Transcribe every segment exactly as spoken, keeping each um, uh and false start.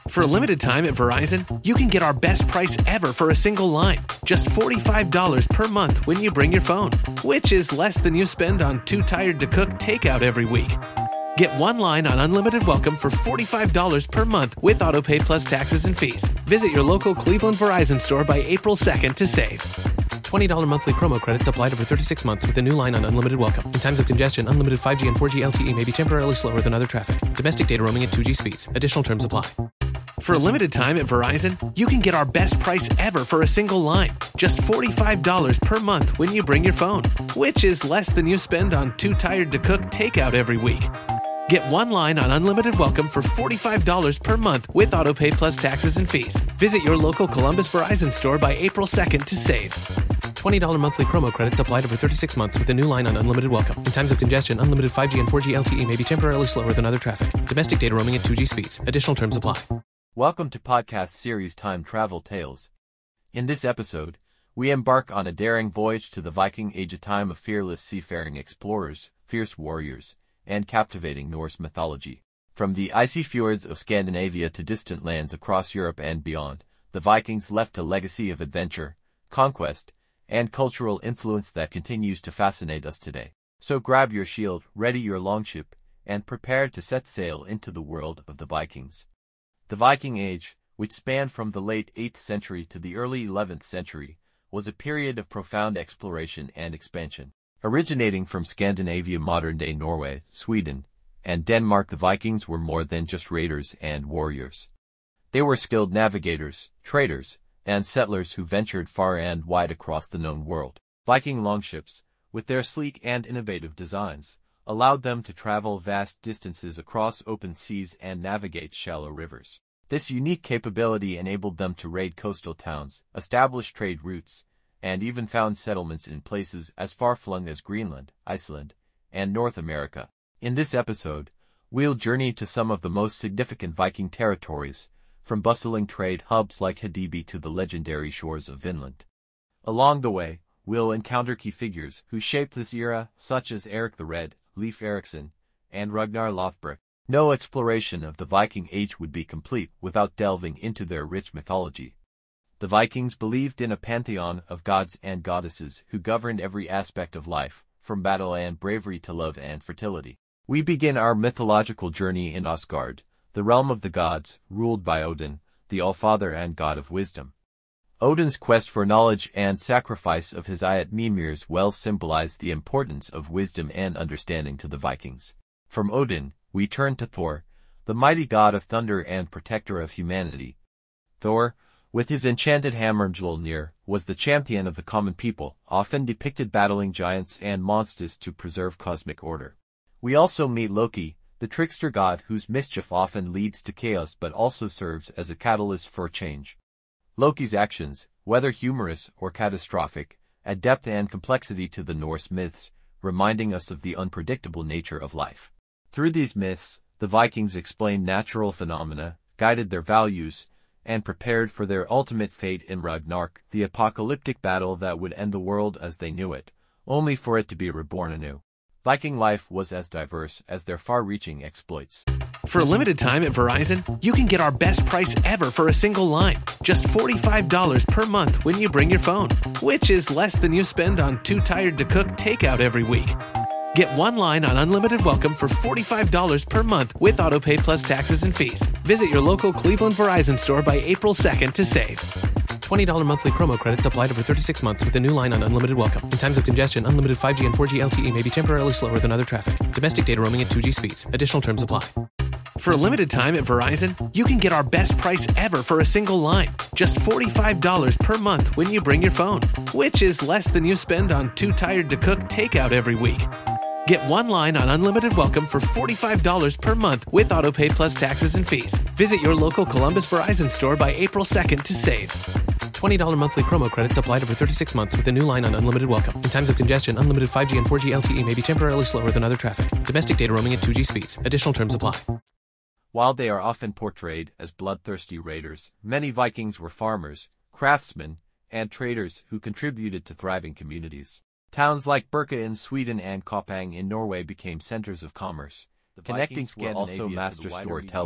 For a limited time at Verizon, you can get our best price ever for a single line. Just forty-five dollars per month when you bring your phone, which is less than you spend on Too Tired to Cook takeout every week. Get one line on Unlimited Welcome for forty-five dollars per month with AutoPay plus taxes and fees. Visit your local Cleveland Verizon store by April second to save. twenty dollars monthly promo credits applied over thirty-six months with a new line on Unlimited Welcome. In times of congestion, unlimited five G and four G L T E may be temporarily slower than other traffic. Domestic data roaming at two G speeds. Additional terms apply. For a limited time at Verizon, you can get our best price ever for a single line. Just forty-five dollars per month when you bring your phone, which is less than you spend on Too Tired to Cook takeout every week. Get one line on Unlimited Welcome for forty-five dollars per month with AutoPay plus taxes and fees. Visit your local Columbus Verizon store by April second to save. twenty dollars monthly promo credits applied over thirty-six months with a new line on Unlimited Welcome. In times of congestion, unlimited five G and four G L T E may be temporarily slower than other traffic. Domestic data roaming at two G speeds. Additional terms apply. Welcome to podcast series Time Travel Tales. In this episode, we embark on a daring voyage to the Viking Age, a time of fearless seafaring explorers, fierce warriors, and captivating Norse mythology. From the icy fjords of Scandinavia to distant lands across Europe and beyond, the Vikings left a legacy of adventure, conquest, and cultural influence that continues to fascinate us today. So grab your shield, ready your longship, and prepare to set sail into the world of the Vikings. The Viking Age, which spanned from the late eighth century to the early eleventh century, was a period of profound exploration and expansion. Originating from Scandinavia, modern-day Norway, Sweden, and Denmark, the Vikings were more than just raiders and warriors. They were skilled navigators, traders, and settlers who ventured far and wide across the known world. Viking longships, with their sleek and innovative designs, allowed them to travel vast distances across open seas and navigate shallow rivers. This unique capability enabled them to raid coastal towns, establish trade routes, and even found settlements in places as far-flung as Greenland, Iceland, and North America. In this episode, we'll journey to some of the most significant Viking territories, from bustling trade hubs like Hedeby to the legendary shores of Vinland. Along the way, we'll encounter key figures who shaped this era, such as Eric the Red, Leif Erikson, and Ragnar Lothbrok. No exploration of the Viking Age would be complete without delving into their rich mythology. The Vikings believed in a pantheon of gods and goddesses who governed every aspect of life, from battle and bravery to love and fertility. We begin our mythological journey in Asgard, the realm of the gods, ruled by Odin, the All-Father and God of Wisdom. Odin's quest for knowledge and sacrifice of his eye at Mimir's well symbolized the importance of wisdom and understanding to the Vikings. From Odin, we turn to Thor, the mighty god of thunder and protector of humanity. Thor, with his enchanted hammer Mjolnir, was the champion of the common people, often depicted battling giants and monsters to preserve cosmic order. We also meet Loki, the trickster god whose mischief often leads to chaos but also serves as a catalyst for change. Loki's actions, whether humorous or catastrophic, add depth and complexity to the Norse myths, reminding us of the unpredictable nature of life. Through these myths, the Vikings explained natural phenomena, guided their values, and prepared for their ultimate fate in Ragnarok, the apocalyptic battle that would end the world as they knew it, only for it to be reborn anew. Viking life was as diverse as their far-reaching exploits. For a limited time at Verizon, you can get our best price ever for a single line. Just forty-five dollars per month when you bring your phone, which is less than you spend on Too Tired to Cook takeout every week. Get one line on Unlimited Welcome for forty-five dollars per month with AutoPay plus taxes and fees. Visit your local Cleveland Verizon store by April second to save. twenty dollars monthly promo credits applied over thirty-six months with a new line on Unlimited Welcome. In times of congestion, unlimited five G and four G L T E may be temporarily slower than other traffic. Domestic data roaming at two G speeds. Additional terms apply. For a limited time at Verizon, you can get our best price ever for a single line. Just forty-five dollars per month when you bring your phone, which is less than you spend on Too Tired to Cook takeout every week. Get one line on Unlimited Welcome for forty-five dollars per month with AutoPay plus taxes and fees. Visit your local Columbus Verizon store by April second to save. twenty dollars monthly promo credits applied over thirty-six months with a new line on Unlimited Welcome. In times of congestion, unlimited five G and four G L T E may be temporarily slower than other traffic. Domestic data roaming at two G speeds. Additional terms apply. While they are often portrayed as bloodthirsty raiders, many Vikings were farmers, craftsmen, and traders who contributed to thriving communities. Towns like Birka in Sweden and Koppang in Norway became centers of commerce, connecting Scandinavia also master storytellers,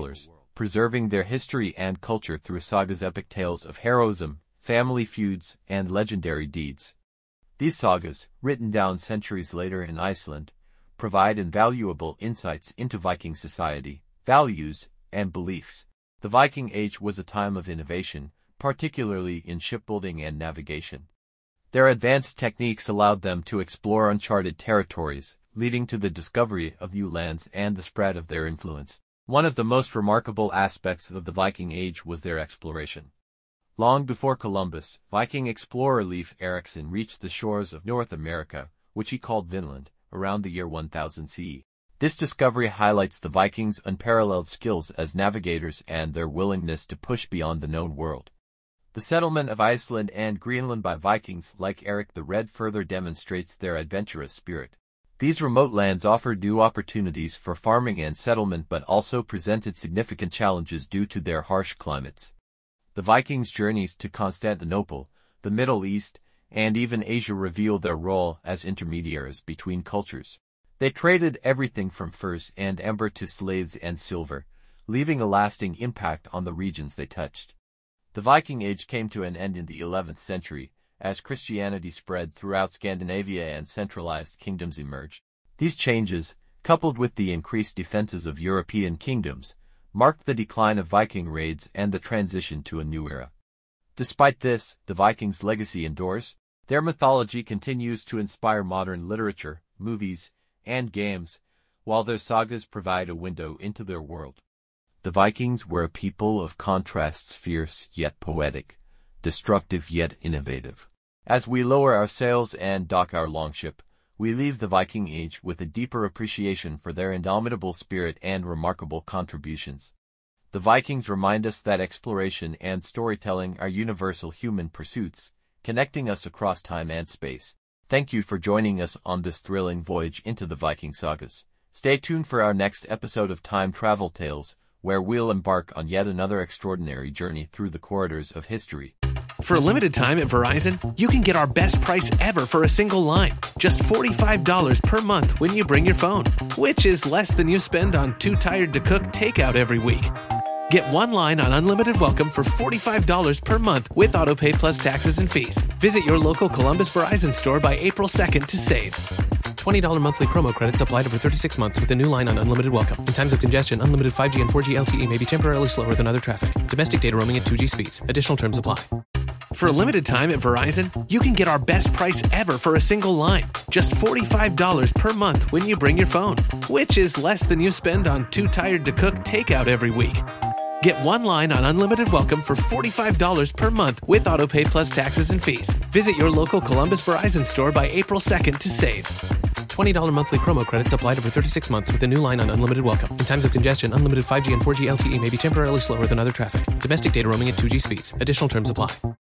preserving their history and culture through sagas, epic tales of heroism, family feuds, and legendary deeds. These sagas, written down centuries later in Iceland, provide invaluable insights into Viking society, values, and beliefs. The Viking Age was a time of innovation, particularly in shipbuilding and navigation. Their advanced techniques allowed them to explore uncharted territories, leading to the discovery of new lands and the spread of their influence. One of the most remarkable aspects of the Viking Age was their exploration. Long before Columbus, Viking explorer Leif Erikson reached the shores of North America, which he called Vinland, around the year one thousand C E. This discovery highlights the Vikings' unparalleled skills as navigators and their willingness to push beyond the known world. The settlement of Iceland and Greenland by Vikings like Eric the Red further demonstrates their adventurous spirit. These remote lands offered new opportunities for farming and settlement but also presented significant challenges due to their harsh climates. The Vikings' journeys to Constantinople, the Middle East, and even Asia reveal their role as intermediaries between cultures. They traded everything from furs and amber to slaves and silver, leaving a lasting impact on the regions they touched. The Viking Age came to an end in the eleventh century, as Christianity spread throughout Scandinavia and centralized kingdoms emerged. These changes, coupled with the increased defenses of European kingdoms, marked the decline of Viking raids and the transition to a new era. Despite this, the Vikings' legacy endures. Their mythology continues to inspire modern literature, movies, and games, while their sagas provide a window into their world. The Vikings were a people of contrasts, fierce yet poetic, destructive yet innovative. As we lower our sails and dock our longship, we leave the Viking Age with a deeper appreciation for their indomitable spirit and remarkable contributions. The Vikings remind us that exploration and storytelling are universal human pursuits, connecting us across time and space. Thank you for joining us on this thrilling voyage into the Viking sagas. Stay tuned for our next episode of Time Travel Tales, where we'll embark on yet another extraordinary journey through the corridors of history. For a limited time at Verizon, you can get our best price ever for a single line. Just forty-five dollars per month when you bring your phone, which is less than you spend on Too Tired to Cook takeout every week. Get one line on Unlimited Welcome for forty-five dollars per month with AutoPay plus taxes and fees. Visit your local Columbus Verizon store by April second to save. twenty dollars monthly promo credits applied over thirty-six months with a new line on Unlimited Welcome. In times of congestion, unlimited five G and four G L T E may be temporarily slower than other traffic. Domestic data roaming at two G speeds. Additional terms apply. For a limited time at Verizon, you can get our best price ever for a single line. Just forty-five dollars per month when you bring your phone, which is less than you spend on Too Tired to Cook takeout every week. Get one line on Unlimited Welcome for forty-five dollars per month with AutoPay plus taxes and fees. Visit your local Columbus Verizon store by April second to save. twenty dollars monthly promo credits applied over thirty-six months with a new line on Unlimited Welcome. In times of congestion, unlimited five G and four G L T E may be temporarily slower than other traffic. Domestic data roaming at two G speeds. Additional terms apply.